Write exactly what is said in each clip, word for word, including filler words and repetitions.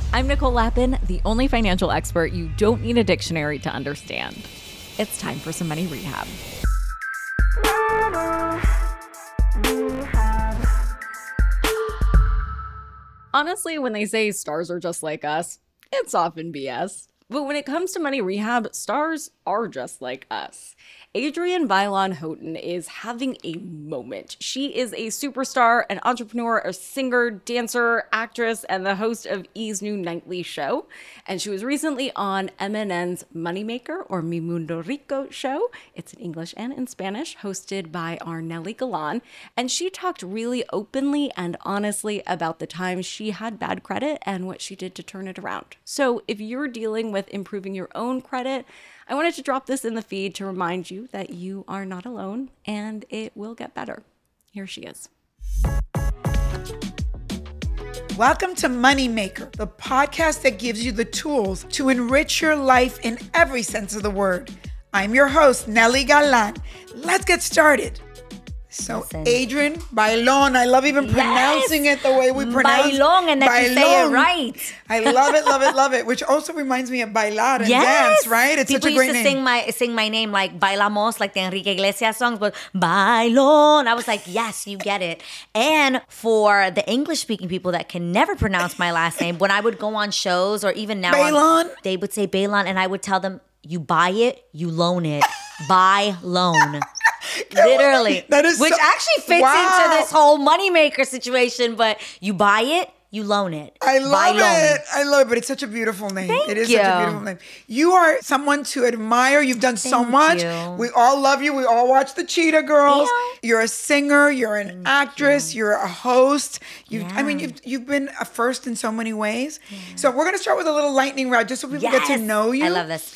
I'm Nicole Lappin, the only financial expert you don't need a dictionary to understand. It's time for some money rehab. Honestly, when they say stars are just like us, it's often B S. But when it comes to money rehab, stars are just like us. Adrienne Bailon Houghton is having a moment. She is a superstar, an entrepreneur, a singer, dancer, actress, and the host of E's new nightly show. And she was recently on M N N's Moneymaker or Mi Mundo Rico show. It's in English and in Spanish, hosted by our Nelly Galan. And she talked really openly and honestly about the times she had bad credit and what she did to turn it around. So if you're dealing with improving your own credit, I wanted to drop this in the feed to remind you that you are not alone and it will get better. Here she is. Welcome to Moneymaker, the podcast that gives you the tools to enrich your life in every sense of the word. I'm your host, Nelly Galan. Let's get started. So, Listen. Adrienne Bailon, I love even pronouncing Yes. it the way we pronounce Bailon, and that you say it Bailon. right. I love it, love it, love it. Which also reminds me of bailar and Yes. dance, right? It's People such a great used to name. sing my sing my name like Bailamos, like the Enrique Iglesias songs, but Bailon. I was like, yes, you get it. And for the English-speaking people that can never pronounce my last name, when I would go on shows or even now, on- Bailon? they would say Bailon, and I would tell them, you buy it, you loan it. Buy, loan. Literally. That is Which so- actually fits Wow. into this whole moneymaker situation, but you buy it, you loan it. I Buy, love loan. it. I love it, but it's such a beautiful name. Thank it is such a you. beautiful name. You are someone to admire. You've done so Thank much. you. We all love you. We all watch the Cheetah Girls. Yeah. You're a singer. You're an Thank actress. you. You're a host. You've, I Yeah. mean, you've you've been a first in so many ways. So we're gonna start with a little lightning round, just so people get to Yes. know you. I love this.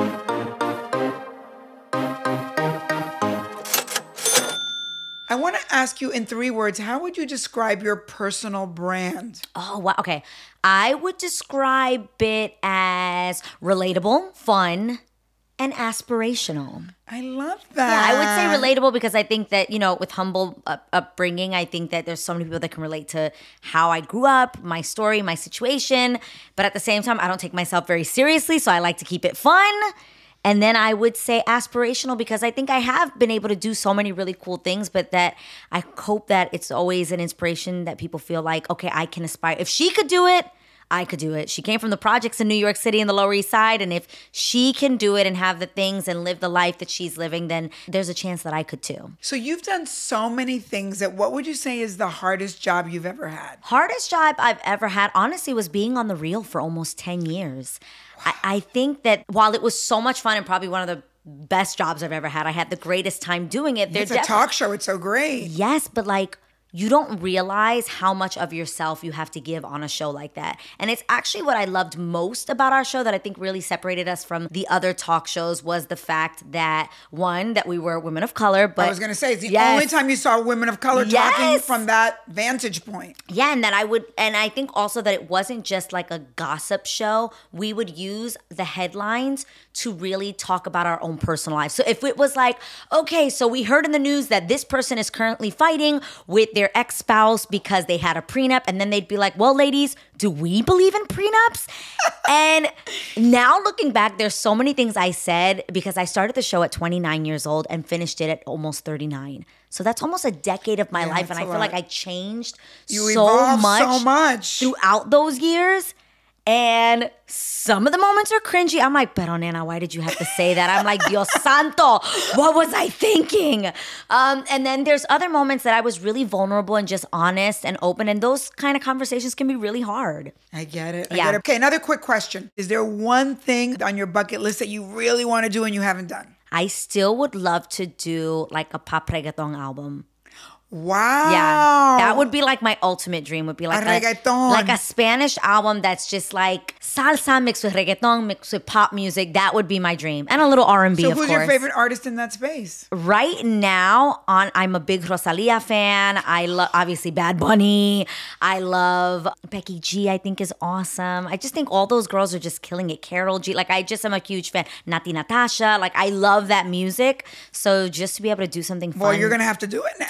I want to ask you in three words. How would you describe your personal brand? Oh, wow. Okay. I would describe it as relatable, fun, and aspirational. I love Yeah, that. I would say relatable because I think that, you know, with humble up- upbringing, I think that there's so many people that can relate to how I grew up, my story, my situation. But at the same time, I don't take myself very seriously, so I like to keep it fun. And then I would say aspirational because I think I have been able to do so many really cool things, but that I hope that it's always an inspiration that people feel like, okay, I can aspire. If she could do it, I could do it. She came from the projects in New York City and the Lower East Side. And if she can do it and have the things and live the life that she's living, then there's a chance that I could too. So you've done so many things that what would you say is the hardest job you've ever had? Hardest job I've ever had, honestly, was being on The Real for almost ten years. I, I think that while it was so much fun and probably one of the best jobs I've ever had, I had the greatest time doing it. It's a def- talk show. It's so great. Yes, but like, you don't realize how much of yourself you have to give on a show like that. And it's actually what I loved most about our show that I think really separated us from the other talk shows was the fact that, one, that we were women of color, but I was going to say, it's the Yes. only time you saw women of color talking Yes. from that vantage point. Yeah, and that I would, and I think also that it wasn't just like a gossip show. We would use the headlines to really talk about our own personal lives. So if it was like, okay, so we heard in the news that this person is currently fighting with their ex-spouse because they had a prenup, and then they'd be like, well, ladies, do we believe in prenups? And now looking back, there's so many things I said because I started the show at twenty-nine years old and finished it at almost thirty-nine. So that's almost a decade of my Yeah, life, that's and I a feel lot. like I changed You so evolved much, so much. throughout those years. And some of the moments are cringy. I'm like, pero nena, why did you have to say that? I'm like, Dios santo, what was I thinking? Um, and then there's other moments that I was really vulnerable and just honest and open. And those kind of conversations can be really hard. I get it. I Yeah. get it. Okay, another quick question. Is there one thing on your bucket list that you really want to do and you haven't done? I still would love to do like a pop reggaeton album. Wow. Yeah, that would be like my ultimate dream. Would be like A reggaeton. like a Spanish album that's just like salsa mixed with reggaeton mixed with pop music. That would be my dream, and a little R and B. So of who's course. your favorite artist in that space? Right now, on I'm a big Rosalia fan. I love obviously Bad Bunny. I love Becky G. I think is awesome. I just think all those girls are just killing it. Carol G. Like I just am a huge fan. Nati Natasha. Like I love that music. So just to be able to do something fun. Well, you're going to have to do it now. I, I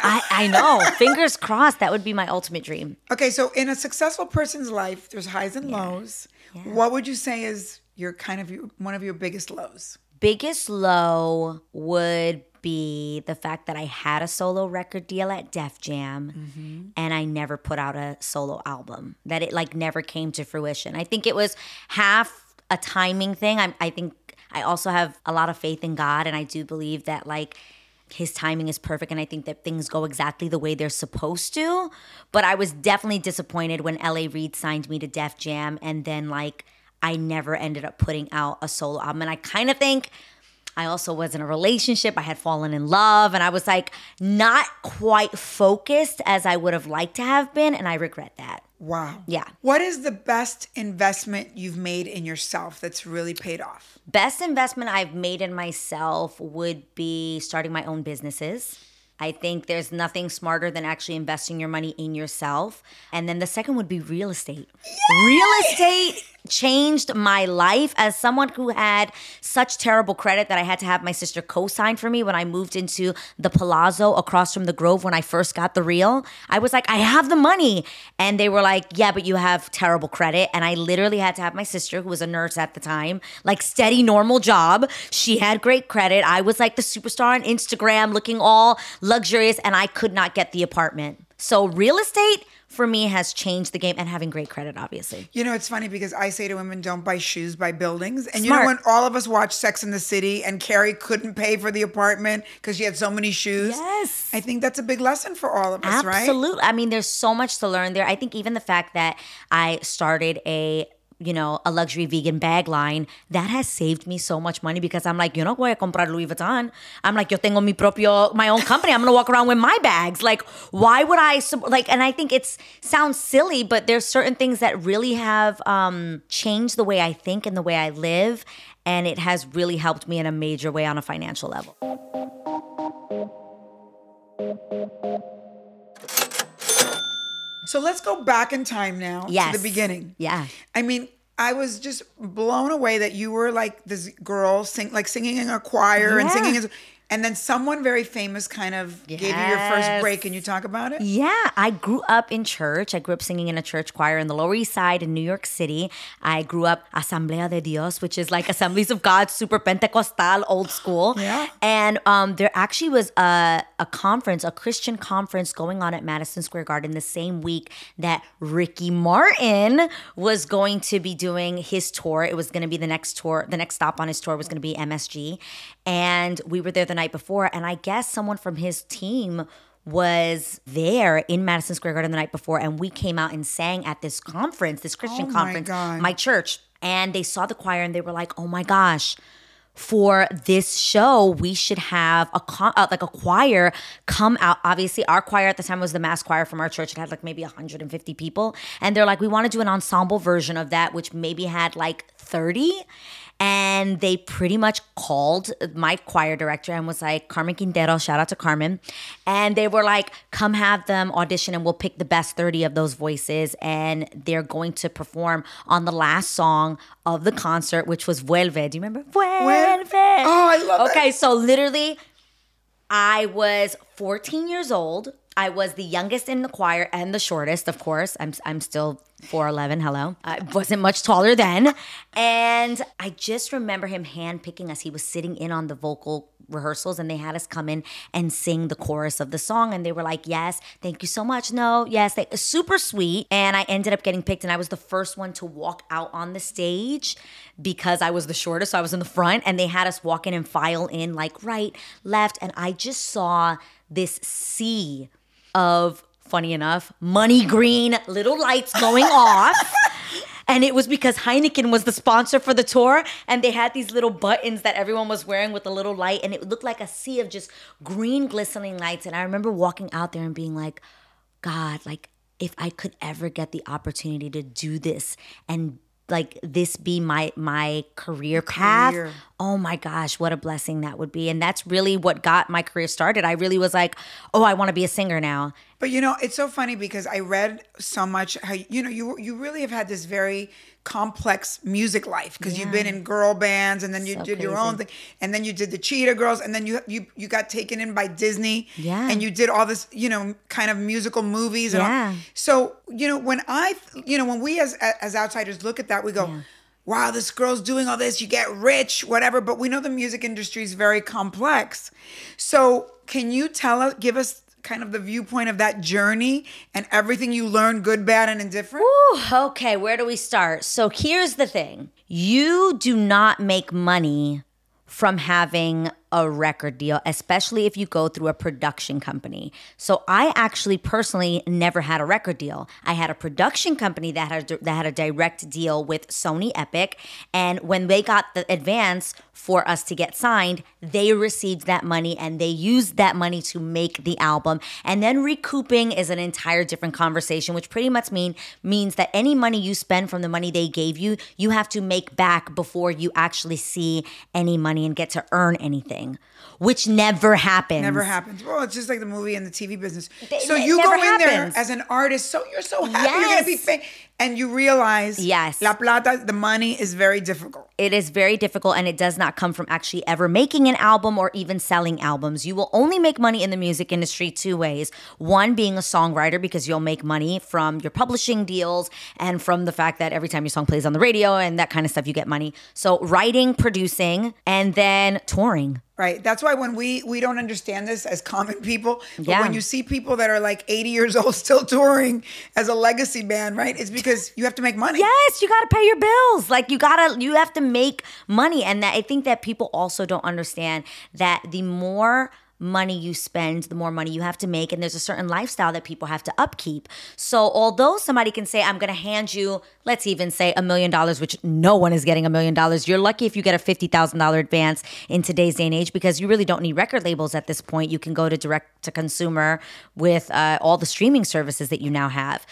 I know. Fingers crossed. That would be my ultimate dream. Okay, so in a successful person's life, there's highs and lows. Yeah. What would you say is your kind of your, one of your biggest lows? Biggest low would be the fact that I had a solo record deal at Def Jam mm-hmm. and I never put out a solo album. That it like never came to fruition. I think it was half a timing thing. I, I think I also have a lot of faith in God, and I do believe that like his timing is perfect, and I think that things go exactly the way they're supposed to. But I was definitely disappointed when L A Reid signed me to Def Jam, and then like I never ended up putting out a solo album. And I kind of think I also was in a relationship. I had fallen in love, and I was like not quite focused as I would have liked to have been, and I regret that. Wow. Yeah. What is the best investment you've made in yourself that's really paid off? Best investment I've made in myself would be starting my own businesses. I think there's nothing smarter than actually investing your money in yourself. And then the second would be real estate. Yay! Real estate changed my life as someone who had such terrible credit that I had to have my sister co-sign for me when I moved into the Palazzo across from the Grove when I first got the Real. I was like, I have the money. And they were like, yeah, but you have terrible credit. And I literally had to have my sister, who was a nurse at the time, like steady, normal job. She had great credit. I was like the superstar on Instagram looking all luxurious, and I could not get the apartment. So real estate for me has changed the game, and having great credit, obviously. You know, it's funny because I say to women, don't buy shoes, buy buildings. And Smart. You know, when all of us watched Sex and the City and Carrie couldn't pay for the apartment because she had so many shoes. Yes. I think that's a big lesson for all of us, Absolutely. right? Absolutely. I mean, there's so much to learn there. I think even the fact that I started a you know, a luxury vegan bag line, that has saved me so much money because I'm like, yo no voy a comprar Louis Vuitton. I'm like, yo tengo mi propio, my own company. I'm going to walk around with my bags. Like, why would I, like, and I think it's, sounds silly, but there's certain things that really have um, changed the way I think and the way I live. And it has really helped me in a major way on a financial level. So let's go back in time now Yes. to the beginning. Yeah. I mean, I was just blown away that you were like this girl, sing, like singing in a choir and Yeah. singing. As, and then someone very famous kind of gave you your first Yes. break. Can you talk about it? Yeah, I grew up in church. I grew up singing in a church choir in the Lower East Side in New York City. I grew up Asamblea de Dios, which is like Assemblies of God, super Pentecostal, old school. Yeah. And um, there actually was a, a conference, a Christian conference going on at Madison Square Garden the same week that Ricky Martin was going to be doing his tour. It was going to be the next tour, the next stop on his tour was going to be M S G. And we were there the night before, and I guess someone from his team was there in Madison Square Garden the night before, and we came out and sang at this conference, this Christian Oh my conference, God. my church. And they saw the choir and they were like, oh my gosh, for this show, we should have a con- uh, like a choir come out. Obviously, our choir at the time was the mass choir from our church. It had like maybe one hundred fifty people. And they're like, we want to do an ensemble version of that, which maybe had like thirty. And they pretty much called my choir director and was like, Carmen Quintero, shout out to Carmen. And they were like, come have them audition and we'll pick the best thirty of those voices. And they're going to perform on the last song of the concert, which was Vuelve. Do you remember? Vuelve. Oh, I love Okay, so literally, I was fourteen years old. I was the youngest in the choir and the shortest, of course. I'm I'm still four eleven, hello. I wasn't much taller then. And I just remember him handpicking us. He was sitting in on the vocal rehearsals and they had us come in and sing the chorus of the song. And they were like, yes, thank you so much. No, yes, they, super sweet. And I ended up getting picked and I was the first one to walk out on the stage because I was the shortest. So I was in the front and they had us walk in and file in like right, left. And I just saw this sea of, funny enough, money green little lights going off. And it was because Heineken was the sponsor for the tour. And they had these little buttons that everyone was wearing with a little light. And it looked like a sea of just green glistening lights. And I remember walking out there and being like, God, like if I could ever get the opportunity to do this and like this be my my career path. Career. oh my gosh, what a blessing that would be. And that's really what got my career started. I really was like, oh, I want to be a singer now. But you know, it's so funny because I read so much how, you know, you you really have had this very complex music life because you've been in girl bands and then you So did your crazy. own thing and then you did the Cheetah Girls and then you you you got taken in by Disney Yeah. and you did all this, you know, kind of musical movies and Yeah. all. So, you know, when I, you know, when we as as outsiders look at that, we go, wow, this girl's doing all this, you get rich, whatever, but we know the music industry is very complex. So, can you tell us, give us kind of the viewpoint of that journey and everything you learned, good, bad, and indifferent? Ooh, okay, where do we start? So here's the thing. You do not make money from having a record deal, especially if you go through a production company. So I actually personally never had a record deal. I had a production company that had a, that had a direct deal with Sony Epic, and when they got the advance for us to get signed, they received that money and they used that money to make the album. And then recouping is an entire different conversation, which pretty much mean means that any money you spend from the money they gave you, you have to make back before you actually see any money and get to earn anything, which never happens. Never happens. Well, it's just like the movie and the T V business. They- so it you go never in there happens. as an artist, so you're so happy you're going to be Yes. famous. And you realize Yes. La Plata, the money is very difficult. It is very difficult, and it does not come from actually ever making an album or even selling albums. You will only make money in the music industry two ways. One, being a songwriter, because you'll make money from your publishing deals and from the fact that every time your song plays on the radio and that kind of stuff, you get money. So writing, producing, and then touring. Right. That's why when we we don't understand this as common people, but Yeah. when you see people that are like eighty years old still touring as a legacy band, right? It's because you have to make money. Yes, you got to pay your bills. Like you got to you have to make money, and that I think that people also don't understand that the more money you spend, the more money you have to make, and there's a certain lifestyle that people have to upkeep. So although somebody can say, I'm going to hand you, let's even say a million dollars, which no one is getting a million dollars. You're lucky if you get a fifty thousand dollars advance in today's day and age, because you really don't need record labels at this point. You can go to direct to consumer with uh, all the streaming services that you now have.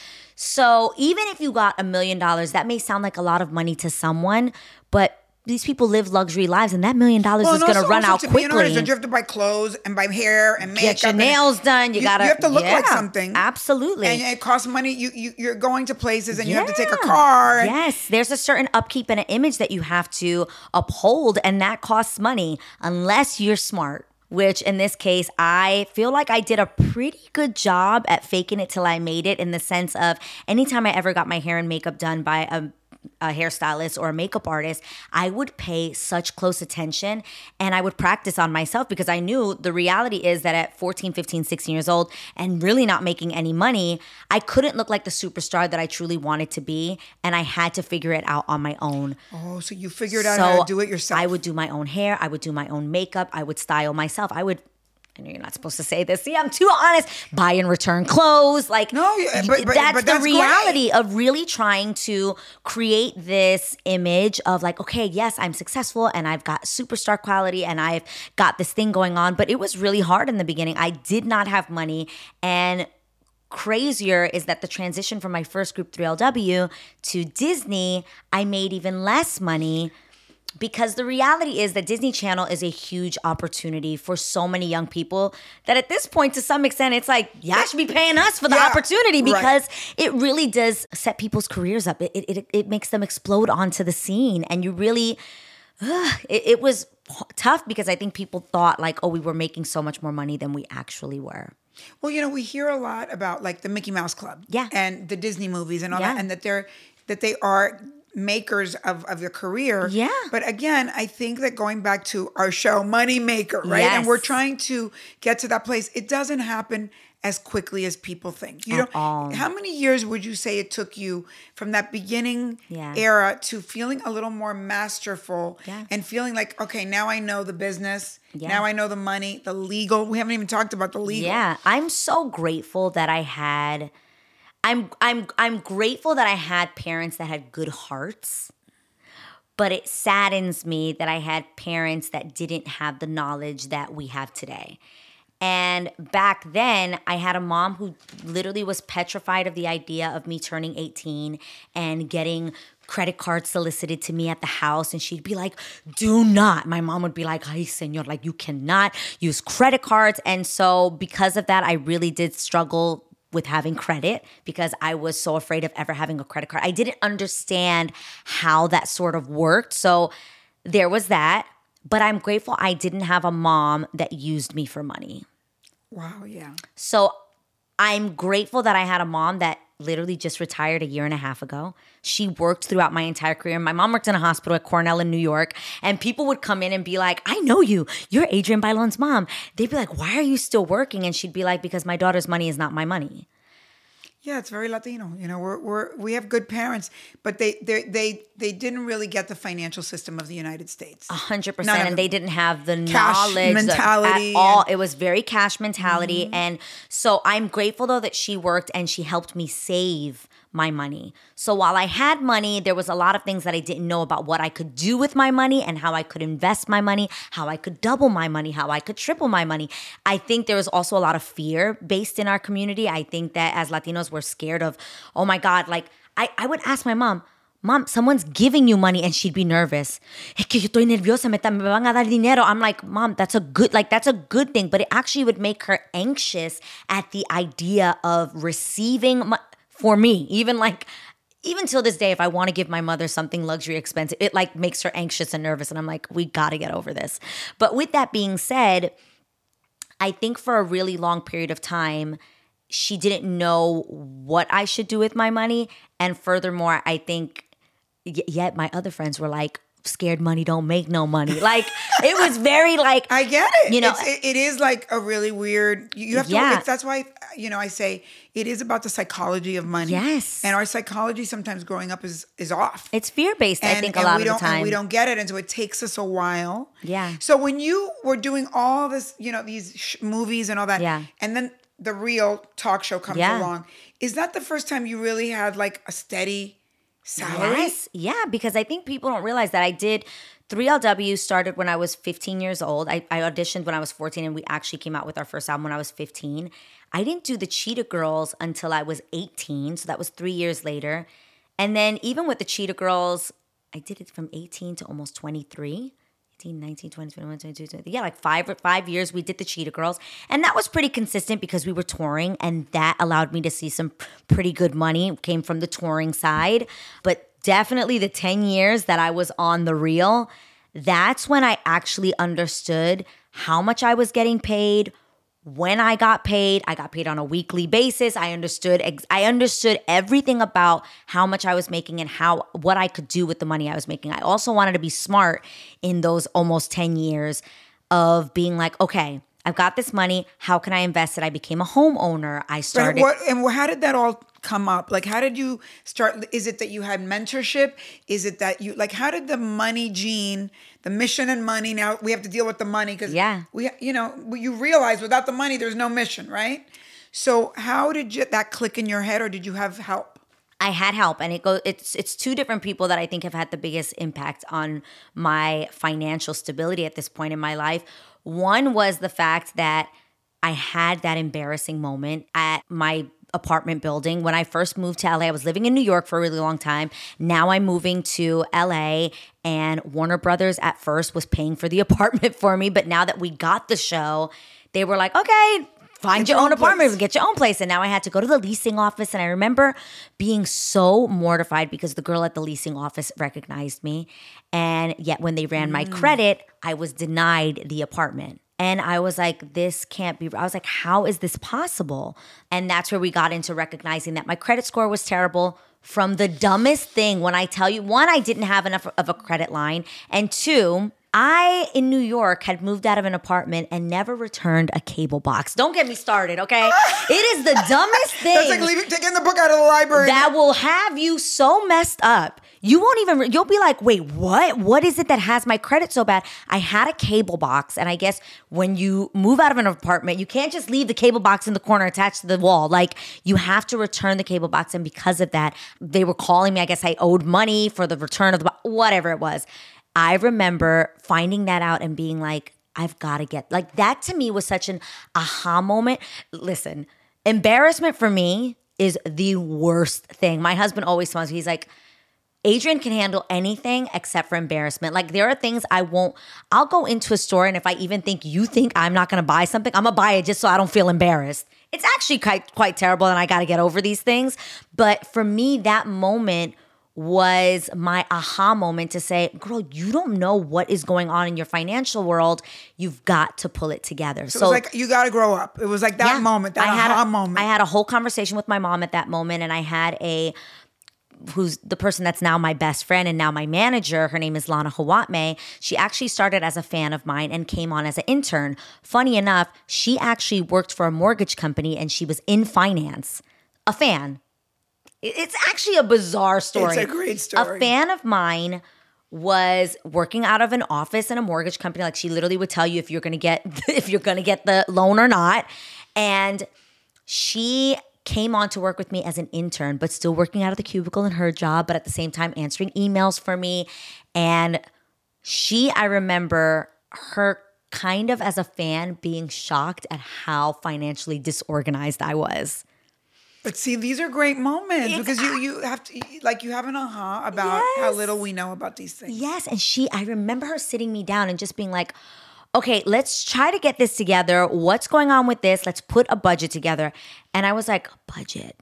So even if you got a million dollars, that may sound like a lot of money to someone, but these people live luxury lives, and that million dollars Well, is and going to also- run also out to be an artist, quickly. don't you have to buy clothes and buy hair and makeup? Get your and- nails done. You, gotta. You have to look like yeah, something. Absolutely. And it costs money. You, you, you're going to places and you have to take a Yeah. car. and- Yes, there's a certain upkeep and an image that you have to uphold, and that costs money unless you're smart. Which in this case, I feel like I did a pretty good job at faking it till I made it, in the sense of anytime I ever got my hair and makeup done by a a hairstylist or a makeup artist, I would pay such close attention and I would practice on myself, because I knew the reality is that at fourteen, fifteen, sixteen years old and really not making any money, I couldn't look like the superstar that I truly wanted to be, and I had to figure it out on my own. Oh, so you figured out how to do it yourself. I would do my own hair, I would do my own makeup, I would style myself. I would I know you're not supposed to say this. See, I'm too honest. Buy and return clothes. Like, No, yeah, but- but- that's but the that's great. reality of really trying to create this image of like, okay, yes, I'm successful and I've got superstar quality and I've got this thing going on. But it was really hard in the beginning. I did not have money. And crazier is that the transition from my first group, three L W, to Disney, I made even less money. Because the reality is that Disney Channel is a huge opportunity for so many young people that at this point, to some extent, it's like, y'all should be paying us for the Yeah, opportunity, right. because it really does set people's careers up. It, it, it makes them explode onto the scene. And you really, ugh, it, it was tough, because I think people thought like, oh, we were making so much more money than we actually were. Well, you know, we hear a lot about like the Mickey Mouse Club, Yeah. and the Disney movies and all Yeah. that, and that they're that they are makers of of your career. Yeah. But again, I think that going back to our show, Money Maker, right? Yes. And we're trying to get to that place. It doesn't happen as quickly as people think. You At know, all. how many years would you say it took you from that beginning Yeah. era to feeling a little more masterful Yeah. and feeling like, okay, now I know the business. Yeah. Now I know the money, the legal. We haven't even talked about the legal. Yeah, I'm so grateful that I had I'm I'm I'm grateful that I had parents that had good hearts. But it saddens me that I had parents that didn't have the knowledge that we have today. And back then, I had a mom who literally was petrified of the idea of me turning eighteen and getting credit cards solicited to me at the house. And she'd be like, do not. My mom would be like, ay, señor, like you cannot use credit cards. And so because of that, I really did struggle with having credit because I was so afraid of ever having a credit card. I didn't understand how that sort of worked. So there was that. But I'm grateful I didn't have a mom that used me for money. Wow, yeah. So I'm grateful that I had a mom that literally just retired a year and a half ago. She worked throughout my entire career. My mom worked in a hospital at Cornell in New York, and people would come in and be like, I know you. You're Adrienne Bailon's mom. They'd be like, why are you still working? And she'd be like, because my daughter's money is not my money. Yeah, it's very Latino. You know, we're we're we have good parents, but they they they they didn't really get the financial system of the United States. A hundred None percent, of and them. they didn't have the Cash knowledge mentality at all. and- It was very cash mentality, and so I'm grateful though that she worked and she helped me save my money. So while I had money, there was a lot of things that I didn't know about what I could do with my money and how I could invest my money, how I could double my money, how I could triple my money. I think there was also a lot of fear based in our community. I think that as Latinos, we're scared of, oh my God, like I, I would ask my mom, Mom, someone's giving you money, and she'd be nervous. Es que yo estoy nerviosa, me, me van a dar dinero. I'm like, Mom, that's a good, like, that's a good thing. But it actually would make her anxious at the idea of receiving mo- for me, even like, even till this day, if I want to give my mother something luxury expensive, it like makes her anxious and nervous. And I'm like, we got to get over this. But with that being said, I think for a really long period of time, she didn't know what I should do with my money. And furthermore, I think y- yet my other friends were like, scared money don't make no money. Like it was very like, I get it. You know, it's, it, it is like a really weird. You you have to. Yeah. It's, that's why you know I say it is about the psychology of money. Yes. And our psychology sometimes growing up is is off. it's fear-based, I and, think, a and lot we of the don't, time. And we don't get it, and so it takes us a while. Yeah. So when you were doing all this, you know, these sh- movies and all that, Yeah. and then the real talk show comes Yeah. along, is that the first time you really had like a steady salary? Yes. Yeah, because I think people don't realize that I did three L W started when I was fifteen years old. I, I auditioned when I was fourteen, and we actually came out with our first album when I was fifteen. I didn't do the Cheetah Girls until I was eighteen, so that was three years later. And then even with the Cheetah Girls, I did it from eighteen to almost twenty-three. eighteen, nineteen, twenty, twenty-one, twenty-two, twenty-three. Yeah, like five five years we did the Cheetah Girls. And that was pretty consistent because we were touring, and that allowed me to see some pretty good money. It came from the touring side. But definitely the ten years that I was on The Real, that's when I actually understood how much I was getting paid, when I got paid. I got paid on a weekly basis. I understood ex- I understood everything about how much I was making and how what I could do with the money I was making. I also wanted to be smart in those almost ten years of being like, okay, I've got this money. How can I invest it? I became a homeowner. I But started. what and how did that all come up? Like, how did you start? Is it that you had mentorship? Is it that you like? How did the money gene, the mission and money? Now we have to deal with the money because Yeah. we, you know, you realize without the money, there's no mission, right? So how did you, that click in your head, or did you have help? I had help, and it goes. It's it's two different people that I think have had the biggest impact on my financial stability at this point in my life. One was the fact that I had that embarrassing moment at my apartment building when I first moved to L A. I was living in New York for a really long time. Now I'm moving to L A, and Warner Brothers at first was paying for the apartment for me, but now that we got the show, they were like, okay, find Get your your own own apartment, place. get your own place. And now I had to go to the leasing office. And I remember being so mortified because the girl at the leasing office recognized me. And yet when they ran my credit, I was denied the apartment. And I was like, this can't be, I was like, how is this possible? And that's where we got into recognizing that my credit score was terrible from the dumbest thing. When I tell you, one, I didn't have enough of a credit line. And two, I, in New York, had moved out of an apartment and never returned a cable box. Don't get me started, okay? It is the dumbest thing That's like leaving, taking the book out of the library. that will have you so messed up. You won't even, you'll be like, wait, what? What is it that has my credit so bad? I had a cable box, and I guess when you move out of an apartment, you can't just leave the cable box in the corner attached to the wall. Like, you have to return the cable box, and because of that, they were calling me. I guess I owed money for the return of the box, whatever it was. I remember finding that out and being like, I've got to get, like that to me was such an aha moment. Listen, embarrassment for me is the worst thing. My husband always tells me, he's like, Adrienne can handle anything except for embarrassment. Like there are things I won't, I'll go into a store and if I even think you think I'm not going to buy something, I'm going to buy it just so I don't feel embarrassed. It's actually quite, quite terrible and I got to get over these things. But for me, that moment was my aha moment to say, girl, you don't know what is going on in your financial world. You've got to pull it together. So, so it was like, you got to grow up. It was like that yeah, moment, that I had aha a, moment. I had a whole conversation with my mom at that moment, and I had a, who's the person that's now my best friend and now my manager. Her name is Lana Hawatme. She actually started as a fan of mine and came on as an intern. Funny enough, she actually worked for a mortgage company and she was in finance. A fan. It's actually a bizarre story. It's a great story. A fan of mine was working out of an office in a mortgage company. Like she literally would tell you if you're gonna get if you're gonna get the loan or not. And she came on to work with me as an intern, but still working out of the cubicle in her job, but at the same time answering emails for me. And she, I remember her kind of as a fan being shocked at how financially disorganized I was. But see, these are great moments It's, because you you have to, like, you have an aha about Yes. how little we know about these things. Yes, and she, I remember her sitting me down and just being like, okay, let's try to get this together. What's going on with this? Let's put a budget together. And I was like, budget,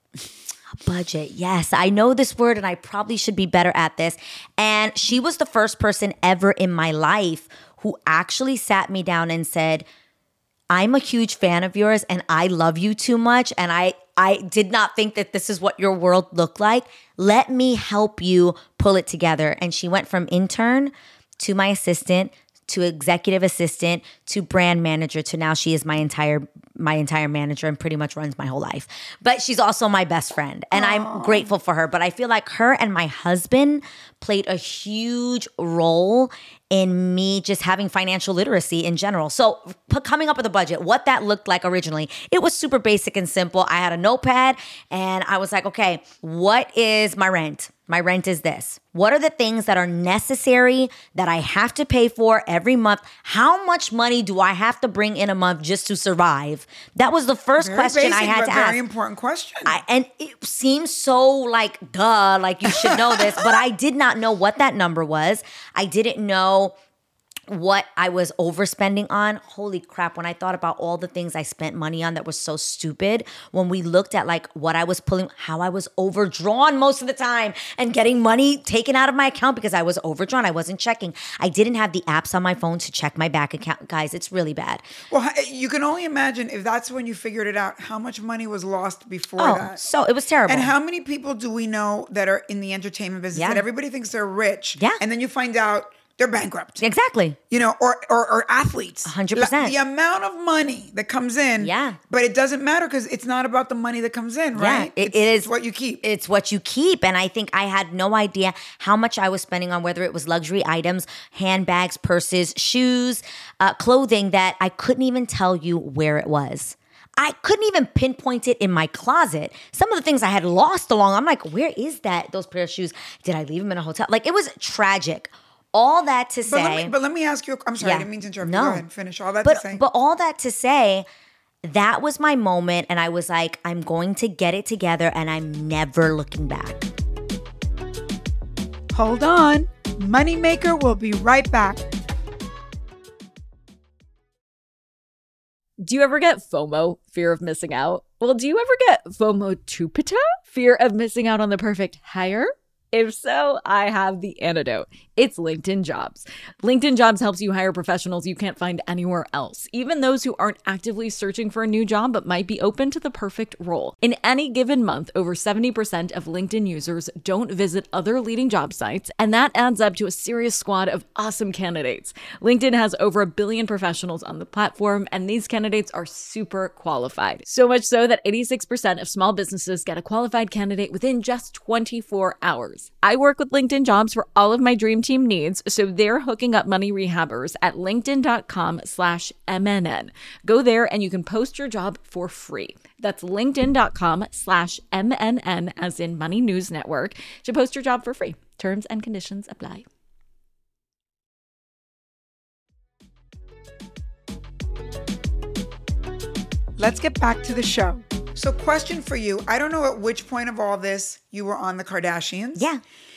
a budget. Yes, I know this word and I probably should be better at this. And she was the first person ever in my life who actually sat me down and said, I'm a huge fan of yours and I love you too much. And I, I did not think that this is what your world looked like. Let me help you pull it together. And she went from intern to my assistant to executive assistant to brand manager to now she is my entire my entire manager and pretty much runs my whole life. But she's also my best friend and Aww. I'm grateful for her. But I feel like her and my husband played a huge role in me just having financial literacy in general. So p- coming up with a budget, what that looked like originally, it was super basic and simple. I had a notepad and I was like, okay, what is my rent? My rent is this. What are the things that are necessary that I have to pay for every month? How much money do I have to bring in a month just to survive? That was the first Very question basic, I had but to very ask. Very important question. I, and it seems so like, duh, like you should know this, but I did not know what that number was. I didn't know what I was overspending on. Holy crap, when I thought about all the things I spent money on that was so stupid, when we looked at like what I was pulling, how I was overdrawn most of the time and getting money taken out of my account because I was overdrawn. I wasn't checking. I didn't have the apps on my phone to check my bank account. Guys, it's really bad. Well, you can only imagine if that's when you figured it out, how much money was lost before Oh, that. so it was terrible. And how many people do we know that are in the entertainment business Yeah. that everybody thinks they're rich? Yeah. And then you find out they're bankrupt. Exactly. You know, or or, or athletes. one hundred percent. The amount of money that comes in. Yeah. But it doesn't matter because it's not about the money that comes in, right? Yeah, it, it's, it is it's what you keep. It's what you keep. And I think I had no idea how much I was spending on whether it was luxury items, handbags, purses, shoes, uh, clothing that I couldn't even tell you where it was. I couldn't even pinpoint it in my closet. Some of the things I had lost along, I'm like, where is that? Those pair of shoes? Did I leave them in a hotel? Like, it was tragic. All that to say. But let me, but let me ask you, I'm sorry, Yeah. I didn't mean to interrupt No. you. Go ahead, finish all that But to say. but all that to say, that was my moment, and I was like, I'm going to get it together, and I'm never looking back. Hold on. Moneymaker will be right back. Do you ever get FOMO, fear of missing out? Well, do you ever get FOMO-tupita, fear of missing out on the perfect hire? If so, I have the antidote. It's LinkedIn Jobs. LinkedIn Jobs helps you hire professionals you can't find anywhere else, even those who aren't actively searching for a new job but might be open to the perfect role. In any given month, over seventy percent of LinkedIn users don't visit other leading job sites, and that adds up to a serious squad of awesome candidates. LinkedIn has over a billion professionals on the platform, and these candidates are super qualified. So much so that eighty-six percent of small businesses get a qualified candidate within just twenty-four hours. I work with LinkedIn Jobs for all of my dream team needs, so they're hooking up money rehabbers at linkedin.com slash MNN. Go there and you can post your job for free. That's linkedin.com slash MNN, as in Money News Network, to post your job for free. Terms and conditions apply. let's get back to the show. So question for you. I don't know at which point of all this you were on the Kardashians. Yeah.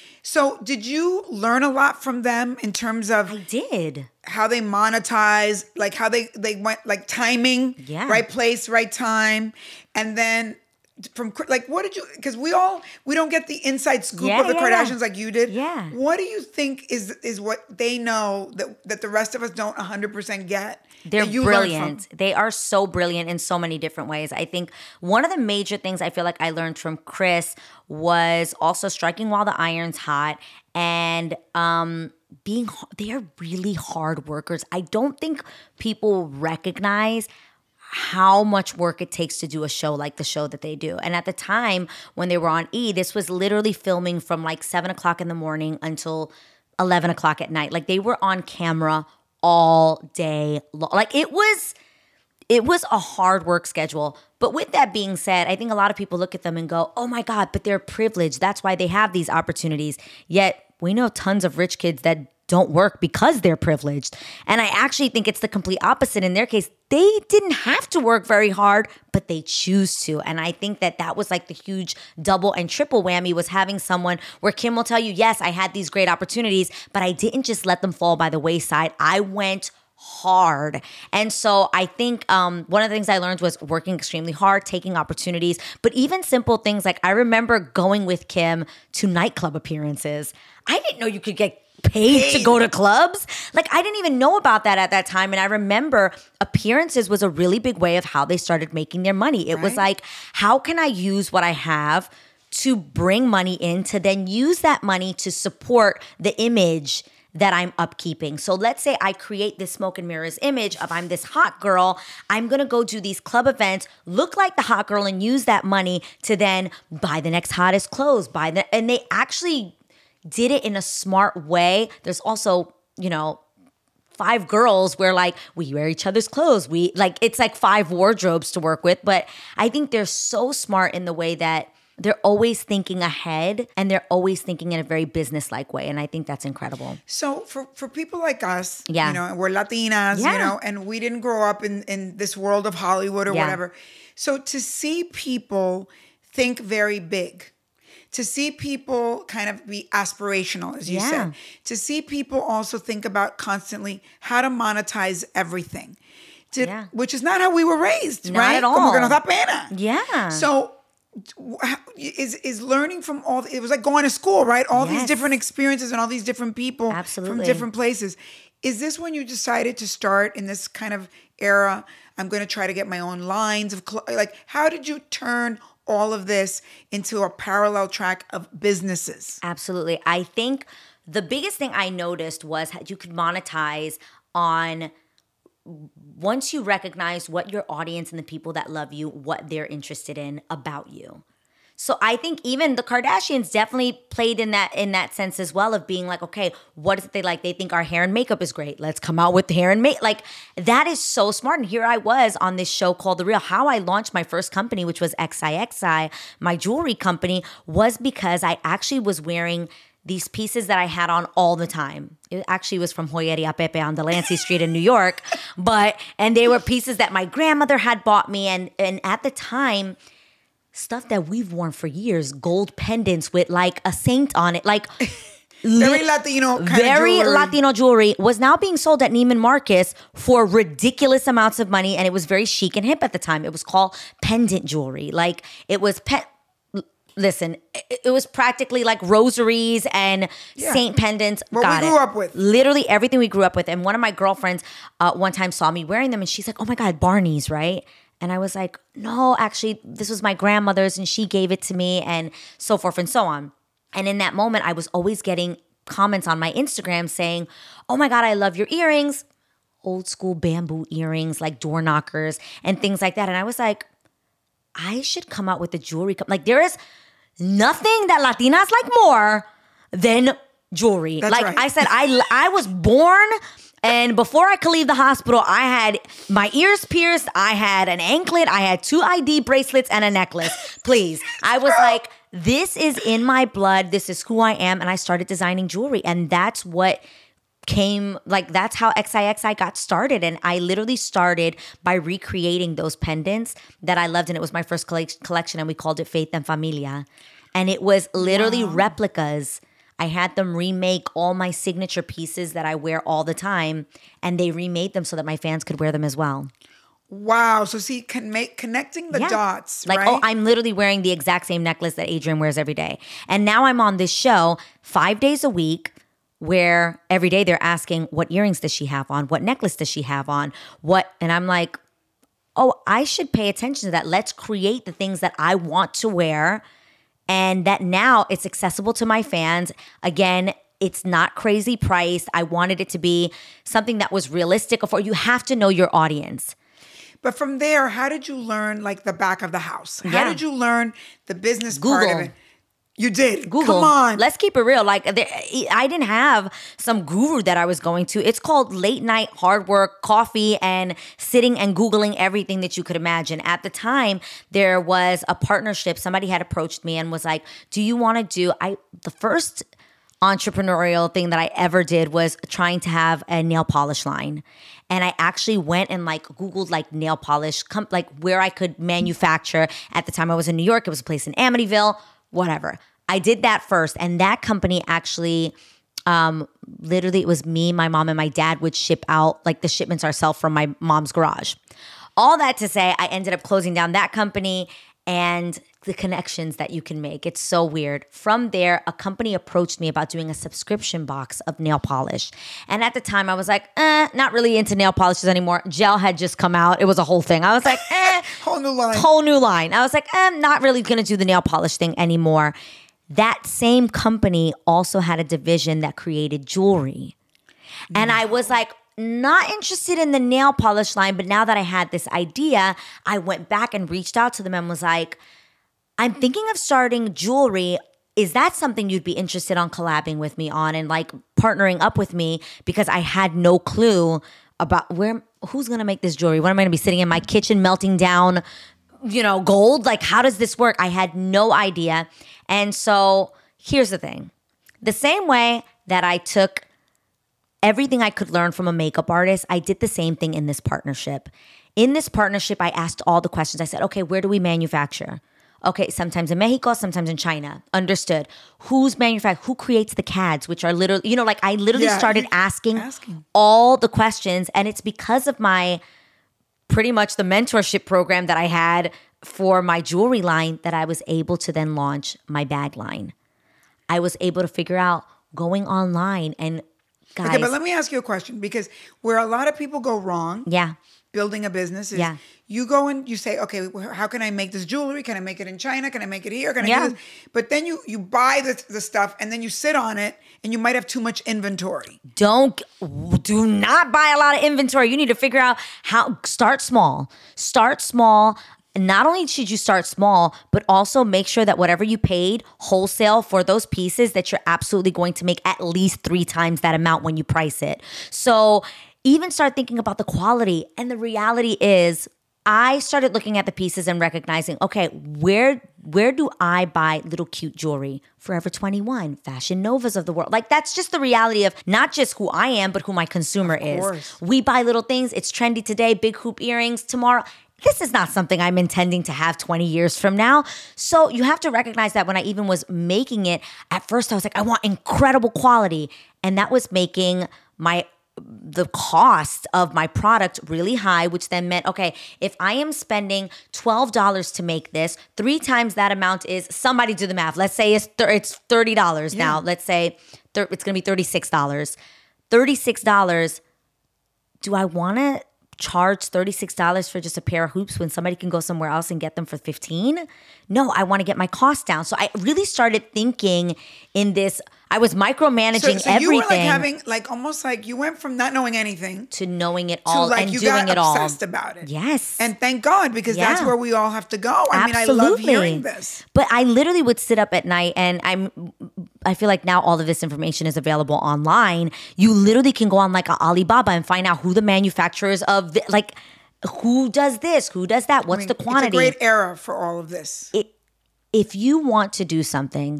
So did you learn a lot from them in terms of I did. how they monetize, like how they, they went, like timing, Yeah. right place, right time. And then from, like, what did you, because we all, we don't get the inside scoop Yeah, of the yeah, yeah. Kardashians like you did. Yeah. What do you think is is what they know that, that the rest of us don't one hundred percent get? They're that you learned from? brilliant. They are so brilliant in so many different ways. I think one of the major things I feel like I learned from Kris was also striking while the iron's hot and um, being, they are really hard workers. I don't think people recognize how much work it takes to do a show like the show that they do. And at the time when they were on E, this was literally filming from like seven o'clock in the morning until eleven o'clock at night. Like they were on camera all day long. Like it was, it was a hard work schedule. But with that being said, I think a lot of people look at them and go, oh my God, but they're privileged. That's why they have these opportunities. Yet we know tons of rich kids that don't work because they're privileged. And I actually think it's the complete opposite. In their case, they didn't have to work very hard, but they choose to. And I think that that was like the huge double and triple whammy was having someone where Kim will tell you, yes, I had these great opportunities, but I didn't just let them fall by the wayside. I went hard. And so I think um, one of the things I learned was working extremely hard, taking opportunities, but even simple things like I remember going with Kim to nightclub appearances. I didn't know you could get paid to go to clubs. Like I didn't even know about that at that time. And I remember appearances was a really big way of how they started making their money. It right. was like, how can I use what I have to bring money in to then use that money to support the image that I'm upkeeping. So let's say I create this smoke and mirrors image of I'm this hot girl. I'm going to go do these club events, look like the hot girl and use that money to then buy the next hottest clothes, buy the, and they actually did it in a smart way. There's also, you know, five girls where like we wear each other's clothes. We like, it's like five wardrobes to work with. But I think they're so smart in the way that they're always thinking ahead and they're always thinking in a very business-like way. And I think that's incredible. So for, for people like us, yeah. you know, we're Latinas, yeah. you know, and we didn't grow up in, in this world of Hollywood or yeah. whatever. So to see people think very big, to see people kind of be aspirational, as you yeah. said, to see people also think about constantly how to monetize everything, to, yeah. which is not how we were raised, not right? At all. Como que nos da pena. Yeah. So is is learning from all, it was like going to school, right? All yes. these different experiences and all these different people Absolutely. from different places. Is this when you decided to start in this kind of era? I'm going to try to get my own lines of cl-. Like, how did you turn all of this into a parallel track of businesses? Absolutely. I think the biggest thing I noticed was how you could monetize on once you recognize what your audience and the people that love you, what they're interested in about you. So I think even the Kardashians definitely played in that in that sense as well of being like, okay, what is it they like? They think our hair and makeup is great. Let's come out with the hair and make. Like, that is so smart. And here I was on this show called The Real. How I launched my first company, which was X I X I, my jewelry company, was because I actually was wearing these pieces that I had on all the time. It actually was from Joyeria Pepe on Delancey Street in New York. But, and they were pieces that my grandmother had bought me. And, and at the time, stuff that we've worn for years, gold pendants with like a saint on it. Like very li- Latino kind Very of jewelry. Latino jewelry was now being sold at Neiman Marcus for ridiculous amounts of money. And it was very chic and hip at the time. It was called pendant jewelry. Like it was pe- Listen, it was practically like rosaries and yeah. saint pendants. What Got we grew it. up with. Literally everything we grew up with. And one of my girlfriends uh, one time saw me wearing them and she's like, oh my God, Barney's, right? And I was like, no, actually, this was my grandmother's and she gave it to me and so forth and so on. And in that moment, I was always getting comments on my Instagram saying, oh my God, I love your earrings. Old school bamboo earrings, like door knockers and things like that. And I was like, I should come out with a jewelry company. Like there is nothing that Latinas like more than jewelry. That's like right. I said, I, I was born and before I could leave the hospital, I had my ears pierced. I had an anklet. I had two I D bracelets and a necklace. Please. I was like, this is in my blood. This is who I am. And I started designing jewelry. And that's what came, like that's how X I X I got started. And I literally started by recreating those pendants that I loved. And it was my first collect- collection and we called it Faith and Familia. And it was literally wow. replicas. I had them remake all my signature pieces that I wear all the time, and they remade them so that my fans could wear them as well. Wow. So see, can make connecting the yeah. dots, like, right? oh, I'm literally wearing the exact same necklace that Adrienne wears every day. And now I'm on this show five days a week where every day they're asking, what earrings does she have on? What necklace does she have on? What? And I'm like, oh, I should pay attention to that. Let's create the things that I want to wear. And that now it's accessible to my fans. Again, it's not crazy priced. I wanted it to be something that was realistic. For you have to know your audience. But from there, how did you learn like the back of the house? How Yeah. did you learn the business Google. part of it? You did. Google. Come on. Let's keep it real. Like there, I didn't have some guru that I was going to. It's called late night hard work, coffee, and sitting and Googling everything that you could imagine. At the time, there was a partnership. Somebody had approached me and was like, do you want to do, I, the first entrepreneurial thing that I ever did was trying to have a nail polish line. And I actually went and like Googled like nail polish, com- like where I could manufacture. At the time I was in New York. It was a place in Amityville. Whatever. I did that first. And that company actually, um, literally it was me, my mom, and my dad would ship out like the shipments ourselves from my mom's garage. All that to say, I ended up closing down that company and the connections that you can make. It's so weird. From there, a company approached me about doing a subscription box of nail polish. And at the time I was like, eh, not really into nail polishes anymore. Gel had just come out. It was a whole thing. I was like, eh. Whole new line. Whole new line. I was like, eh, I'm not really going to do the nail polish thing anymore. That same company also had a division that created jewelry. And I was like, not interested in the nail polish line. But now that I had this idea, I went back and reached out to them and was like, I'm thinking of starting jewelry. Is that something you'd be interested on collabing with me on and like partnering up with me? Because I had no clue about where, who's going to make this jewelry? When am I going to be sitting in my kitchen melting down, you know, gold? Like, how does this work? I had no idea. And so here's the thing. The same way that I took everything I could learn from a makeup artist, I did the same thing in this partnership. In this partnership, I asked all the questions. I said, okay, where do we manufacture? Okay, sometimes in Mexico, sometimes in China. Understood. Who's manufacturing? Who creates the C A Ds, which are literally, you know, like I literally Yeah, started you- asking, asking. all the questions. And it's because of my, pretty much the mentorship program that I had for my jewelry line that I was able to then launch my bag line. I was able to figure out going online and guys. Okay, but let me ask you a question, because where a lot of people go wrong yeah. building a business is Yeah. you go and you say, okay, wh- how can I make this jewelry? Can I make it in China? Can I make it here? Can I Yeah. do this? But then you you buy the, the stuff and then you sit on it and you might have too much inventory. Don't, do not buy a lot of inventory. You need to figure out how, start small. Start small. Not only should you start small, but also make sure that whatever you paid wholesale for those pieces, that you're absolutely going to make at least three times that amount when you price it. So even start thinking about the quality. And the reality is, I started looking at the pieces and recognizing, okay, where where do I buy little cute jewelry? Forever twenty-one, Fashion Novas of the world. Like, that's just the reality of not just who I am, but who my consumer is. course. We buy little things. It's trendy today, big hoop earrings tomorrow. This is not something I'm intending to have twenty years from now. So you have to recognize that when I even was making it, at first I was like, I want incredible quality. And that was making my the cost of my product really high, which then meant, okay, if I am spending twelve dollars to make this, three times that amount is, somebody do the math. Let's say it's th- it's thirty dollars now. Let's say th- it's going to be thirty-six dollars. thirty-six dollars. Do I want to charge thirty-six dollars for just a pair of hoops when somebody can go somewhere else and get them for fifteen dollars? No, I want to get my cost down. So I really started thinking in this, I was micromanaging So, so everything. you were like having, like almost like you went from not knowing anything to knowing it to all like and you doing got it all. obsessed about it. Yes. And thank God, because that's Yeah. where we all have to go. I mean, I love hearing this. But I literally would sit up at night, and I'm I feel like now all of this information is available online. You literally can go on like a Alibaba and find out who the manufacturers of the, like who does this, who does that, what's I mean, the quantity. It's a great era for all of this. It, if you want to do something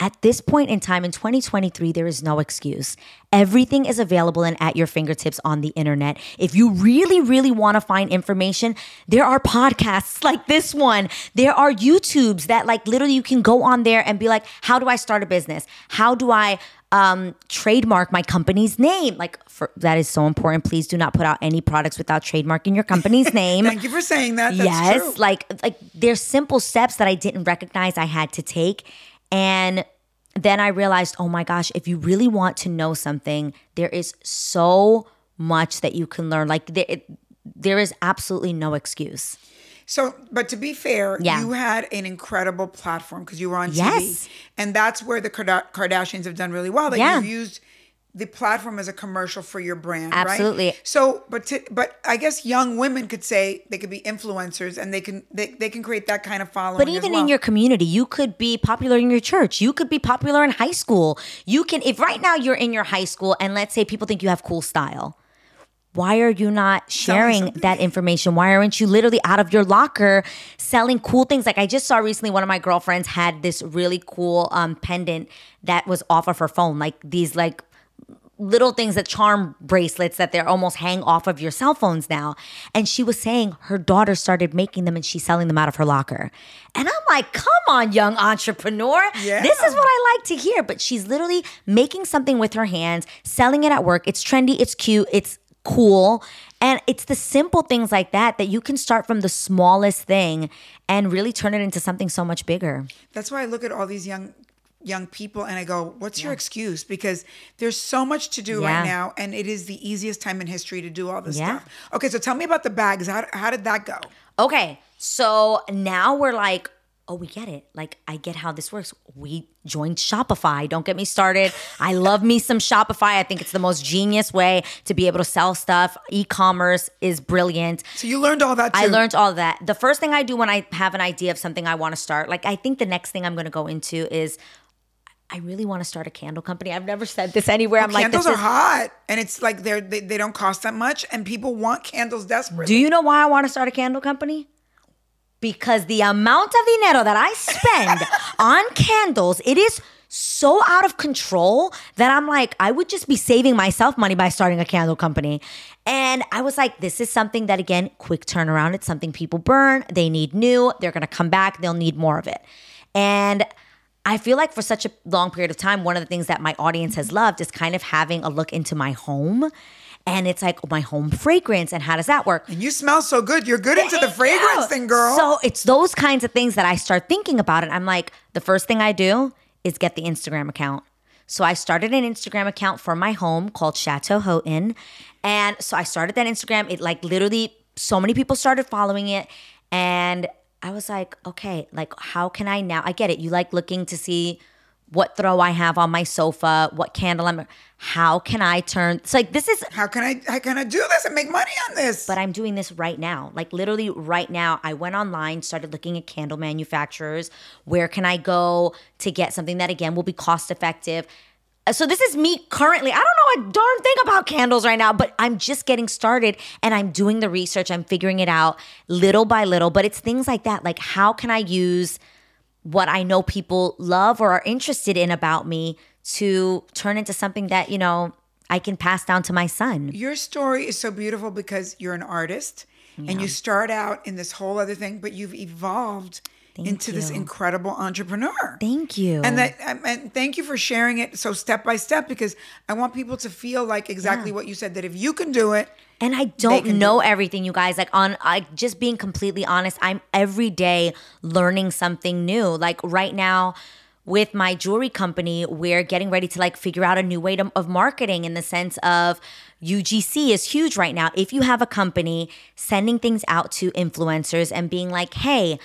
At this point in time in twenty twenty-three, there is no excuse. Everything is available and at your fingertips on the internet. If you really, really want to find information, there are podcasts like this one. There are YouTubes that like literally you can go on there and be like, how do I start a business? How do I um, trademark my company's name? Like for, that is so important. Please do not put out any products without trademarking your company's name. Thank you for saying that. That's yes, true. like like there's simple steps that I didn't recognize I had to take. And then I realized, oh my gosh, if you really want to know something, there is so much that you can learn. Like there, it, there is absolutely no excuse. So, but to be fair, Yeah. you had an incredible platform because you were on Yes. T V. And that's where the Karda- Kardashians have done really well. That Yeah. you've used the platform as a commercial for your brand, Absolutely. right? So, but to, but I guess young women could say they could be influencers and they can they, they can create that kind of following. But as even well. in your community, you could be popular in your church. You could be popular in high school. You can, if right now you're in your high school and let's say people think you have cool style, why are you not sharing something. that information? Why aren't you literally out of your locker selling cool things? Like I just saw recently, one of my girlfriends had this really cool um, pendant that was off of her phone. Like these like little things that charm bracelets that they're almost hang off of your cell phones now. And she was saying her daughter started making them and she's selling them out of her locker. And I'm like, come on, young entrepreneur. Yeah. This is what I like to hear. But she's literally making something with her hands, selling it at work. It's trendy, it's cute, it's cool. And it's the simple things like that that you can start from the smallest thing and really turn it into something so much bigger. That's why I look at all these young young people and I go, what's your excuse? Because there's so much to do Yeah. right now and it is the easiest time in history to do all this Yeah. stuff. Okay, so tell me about the bags. How, how did that go? Okay, so now we're like, oh, we get it. Like, I get how this works. We joined Shopify. Don't get me started. I love me some Shopify. I think it's the most genius way to be able to sell stuff. E-commerce is brilliant. So you learned all that too. I learned all of that. The first thing I do when I have an idea of something I want to start, like I think the next thing I'm going to go into is I really want to start a candle company. I've never said this anywhere. I'm like, Candles this are is- hot and it's like they're, they they don't cost that much and people want candles desperately. Do you know why I want to start a candle company? Because the amount of dinero that I spend on candles, it is so out of control that I'm like, I would just be saving myself money by starting a candle company. And I was like, this is something that, again, quick turnaround. It's something people burn. They need new. They're going to come back. They'll need more of it. And I feel like for such a long period of time, one of the things that my audience has loved is kind of having a look into my home. And it's like my home fragrance. And how does that work? And you smell so good. You're good into the fragrance thing, girl. So it's those kinds of things that I start thinking about. And I'm like, the first thing I do is get the Instagram account. So I started an Instagram account for my home called Chateau Houghton. And so I started that Instagram. It like literally, so many people started following it. And I was like, okay, like how can I now? I get it. You like looking to see what throw I have on my sofa, what candle I'm, how can I turn, it's like, this is, how can I how can I do this and make money on this? but I'm doing this right now. Like literally right now, I went online, started looking at candle manufacturers. Where can I go to get something that again will be cost effective? So this is me currently. I don't know a darn thing about candles right now, but I'm just getting started and I'm doing the research. I'm figuring it out little by little, but it's things like that. Like how can I use what I know people love or are interested in about me to turn into something that, you know, I can pass down to my son. Your story is so beautiful because you're an artist and you start out in this whole other thing, but you've evolved Thank into this you. incredible entrepreneur. Thank you. And that and thank you for sharing it so step by step because I want people to feel like exactly Yeah. what you said, that if you can do it. And I They don't can know do it. everything, you guys. Like on, I just being completely honest, I'm every day learning something new. Like right now, with my jewelry company, we're getting ready to like figure out a new way to, of marketing in the sense of U G C is huge right now. If you have a company sending things out to influencers and being like, hey,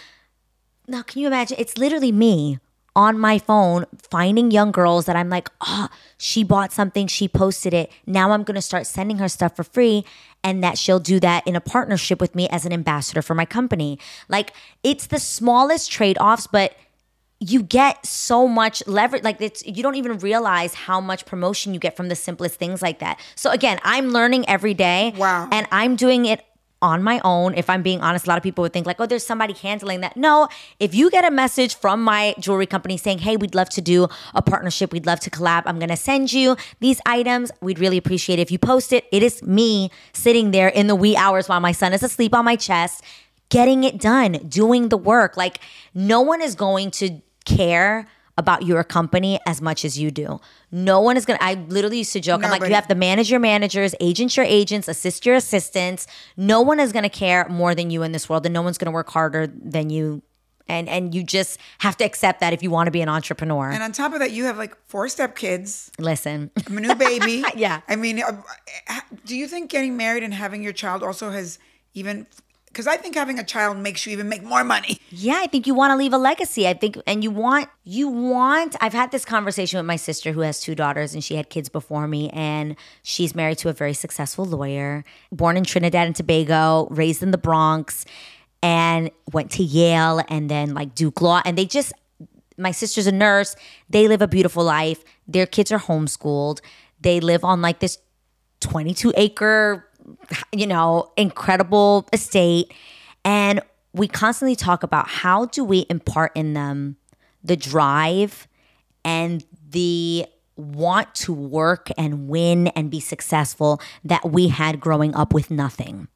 now can you imagine? It's literally me on my phone finding young girls that I'm like, oh, she bought something, she posted it. Now I'm going to start sending her stuff for free and that she'll do that in a partnership with me as an ambassador for my company. Like it's the smallest trade-offs, but you get so much leverage. Like it's, you don't even realize how much promotion you get from the simplest things like that. So again, I'm learning every day. Wow. And I'm doing it on my own. If I'm being honest, a lot of people would think like, oh, there's somebody handling that. No, if you get a message from my jewelry company saying, hey, we'd love to do a partnership, we'd love to collab, I'm going to send you these items, we'd really appreciate it if you post it. It is me sitting there in the wee hours while my son is asleep on my chest, getting it done, doing the work. Like, no one is going to care about your company as much as you do. No one is going to, I literally used to joke, I'm like, Nobody. you have to manage your managers, agent your agents, assist your assistants. No one is going to care more than you in this world, and no one's going to work harder than you. And and you just have to accept that if you want to be an entrepreneur. And on top of that, you have like four step kids, Listen. a new baby. Yeah. I mean, uh, do you think getting married and having your child also has even, because I think having a child makes you even make more money. Yeah, I think you want to leave a legacy. I think, and you want, you want, I've had this conversation with my sister who has two daughters and she had kids before me, and she's married to a very successful lawyer, born in Trinidad and Tobago, raised in the Bronx, and went to Yale and then like Duke Law. And they just, my sister's a nurse. They live a beautiful life. Their kids are homeschooled. They live on like this twenty-two acre, you know, incredible estate. And we constantly talk about how do we impart in them the drive and the want to work and win and be successful that we had growing up with nothing.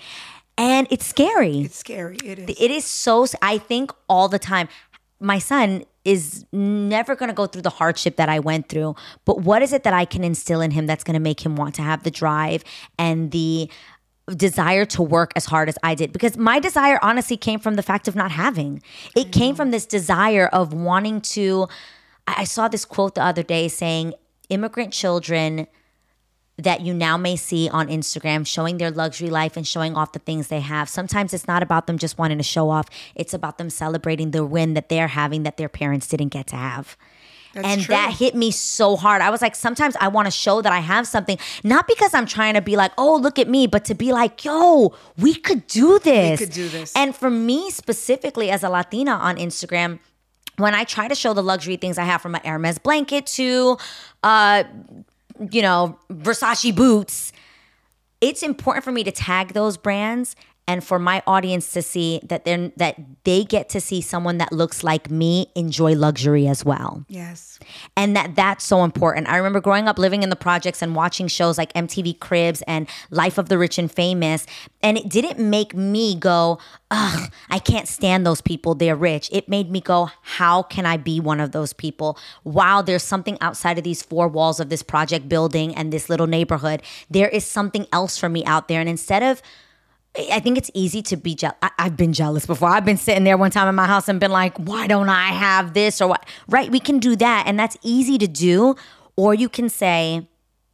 And it's scary. It's scary. It is. It is so, I think all the time, my son is never going to go through the hardship that I went through. But what is it that I can instill in him that's going to make him want to have the drive and the desire to work as hard as I did? Because my desire honestly came from the fact of not having. It came from this desire of wanting to, I saw this quote the other day saying, immigrant children that you now may see on Instagram showing their luxury life and showing off the things they have. Sometimes it's not about them just wanting to show off. It's about them celebrating the win that they're having that their parents didn't get to have. That's and true. that hit me so hard. I was like, sometimes I want to show that I have something, not because I'm trying to be like, oh, look at me, but to be like, yo, we could do this. We could do this. And for me specifically as a Latina on Instagram, when I try to show the luxury things I have, from an Hermes blanket to, uh, you know, Versace boots, it's important for me to tag those brands and for my audience to see that they're that they get to see someone that looks like me enjoy luxury as well. Yes. And that that's so important. I remember growing up living in the projects and watching shows like M T V Cribs and Life of the Rich and Famous. And it didn't make me go, ugh, I can't stand those people. They're rich. It made me go, how can I be one of those people? Wow, there's something outside of these four walls of this project building and this little neighborhood. There is something else for me out there. And instead of, I think it's easy to be jealous. I've been jealous before. I've been sitting there one time in my house and been like, why don't I have this or what? Right? We can do that. And that's easy to do. Or you can say,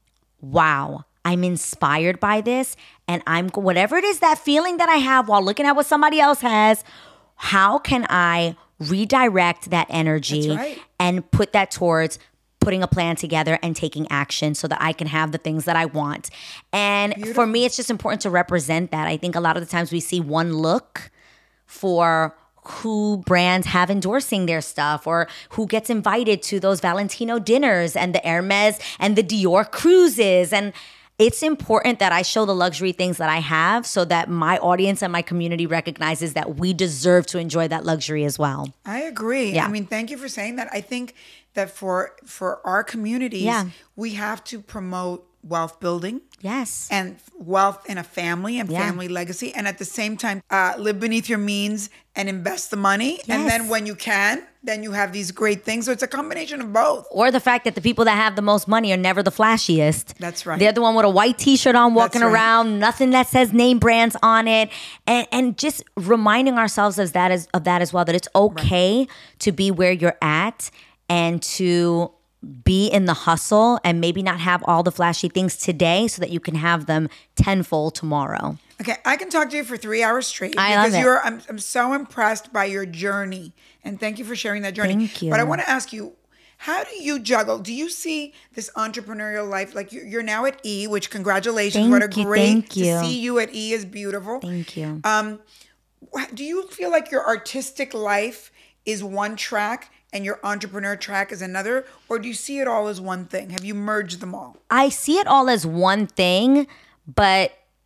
wow, I'm inspired by this. And I'm, whatever it is, that feeling that I have while looking at what somebody else has, how can I redirect that energy That's right. and put that towards putting a plan together and taking action so that I can have the things that I want. And Beautiful. For me, it's just important to represent that. I think a lot of the times we see one look for who brands have endorsing their stuff or who gets invited to those Valentino dinners and the Hermes and the Dior cruises. And it's important that I show the luxury things that I have so that my audience and my community recognizes that we deserve to enjoy that luxury as well. I agree. Yeah. I mean, thank you for saying that. I think that for for our communities, Yeah. we have to promote wealth building Yes. and wealth in a family and Yeah. family legacy. And at the same time, uh, live beneath your means and invest the money. And then Yes. when you can, then you have these great things. So it's a combination of both. Or the fact that the people that have the most money are never the flashiest. That's right. They're the one with a white t-shirt on walking That's right. around, nothing that says name brands on it. And and just reminding ourselves of that as of that as well, that it's okay to be where you're at and to be in the hustle and maybe not have all the flashy things today so that you can have them tenfold tomorrow. Okay, I can talk to you for three hours straight I love because it. you're. I'm, I'm so impressed by your journey, and thank you for sharing that journey. Thank you. But I want to ask you, how do you juggle? Do you see this entrepreneurial life? Like you're, you're now at E, which congratulations! Thank what a you, great thank to you. see you at E is beautiful. Thank you. Um, wh- do you feel like your artistic life is one track and your entrepreneur track is another, or do you see it all as one thing? Have you merged them all? I see it all as one thing, but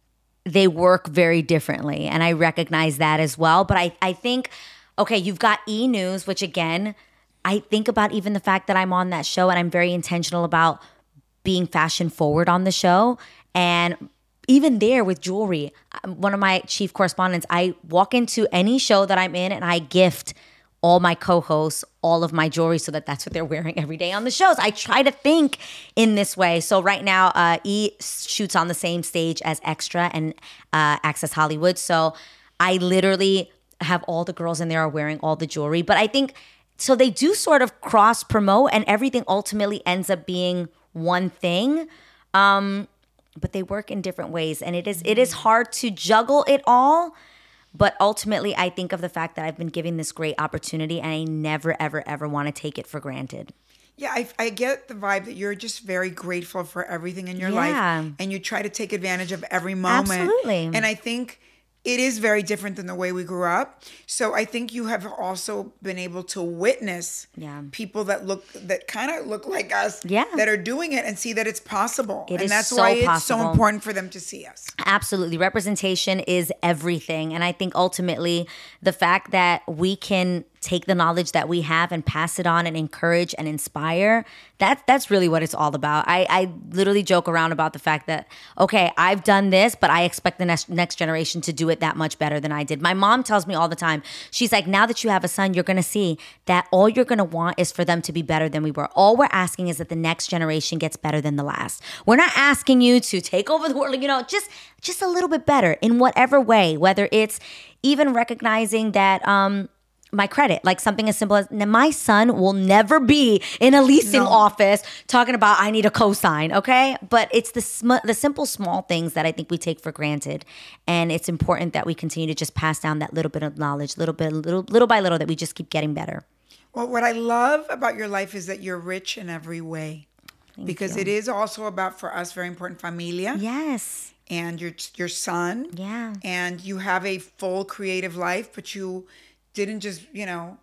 they work very differently. And I recognize that as well. But I, I think, okay, you've got E! News, which again, I think about even the fact that I'm on that show and I'm very intentional about being fashion forward on the show. And even there with jewelry, one of my chief correspondents, I walk into any show that I'm in and I gift all my co-hosts all of my jewelry so that that's what they're wearing every day on the shows. I try to think in this way. So right now, uh, E! shoots on the same stage as Extra and uh, Access Hollywood. So I literally have all the girls in there are wearing all the jewelry. But I think, so they do sort of cross promote and everything ultimately ends up being one thing. Um, but they work in different ways. And it is it is hard to juggle it all. But ultimately, I think of the fact that I've been given this great opportunity and I never, ever, ever want to take it for granted. Yeah, I, I get the vibe that you're just very grateful for everything in your Yeah. life. And you try to take advantage of every moment. Absolutely. And I think it is very different than the way we grew up. So I think you have also been able to witness Yeah. people that look, that kind of look like us, Yeah. that are doing it and see that it's possible. It and is that's so why it's possible. so important for them to see us. Absolutely. Representation is everything. And I think ultimately the fact that we can take the knowledge that we have and pass it on and encourage and inspire, that, that's really what it's all about. I, I literally joke around about the fact that, okay, I've done this, but I expect the next, next generation to do it that much better than I did. My mom tells me all the time, she's like, now that you have a son, you're going to see that all you're going to want is for them to be better than we were. All we're asking is that the next generation gets better than the last. We're not asking you to take over the world, you know, just, just a little bit better in whatever way, whether it's even recognizing that, um, my credit, like something as simple as my son will never be in a leasing No. office talking about I need a cosign, okay? But it's the sm- the simple small things that I think we take for granted, and it's important that we continue to just pass down that little bit of knowledge, little bit, little little by little, that we just keep getting better. Well, what I love about your life is that you're rich in every way. Thank because you. it is also about, for us, very important, familia. Yes. And your your son. Yeah. And you have a full creative life, but you didn't just, you know,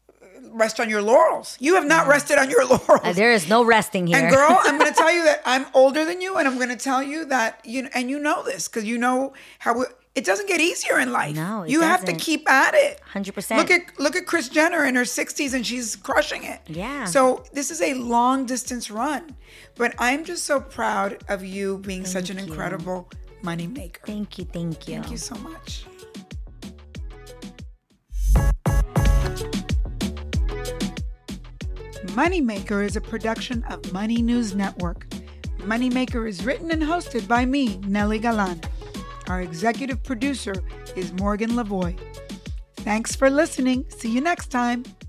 rest on your laurels. You have not rested on your laurels. Uh, there is no resting here. And girl, I'm going to tell you that I'm older than you, and I'm going to tell you that, you know, and you know this because you know how it, it doesn't get easier in life. No, it you have to doesn't. keep at it. one hundred percent. Look at look at Kris Jenner in her sixties, and she's crushing it. Yeah. So this is a long distance run, but I'm just so proud of you being such an you. incredible money maker. Thank you, thank you. Thank you so much. Moneymaker is a production of Money News Network. Moneymaker is written and hosted by me, Nelly Galan. Our executive producer is Morgan Lavoie. Thanks for listening. See you next time.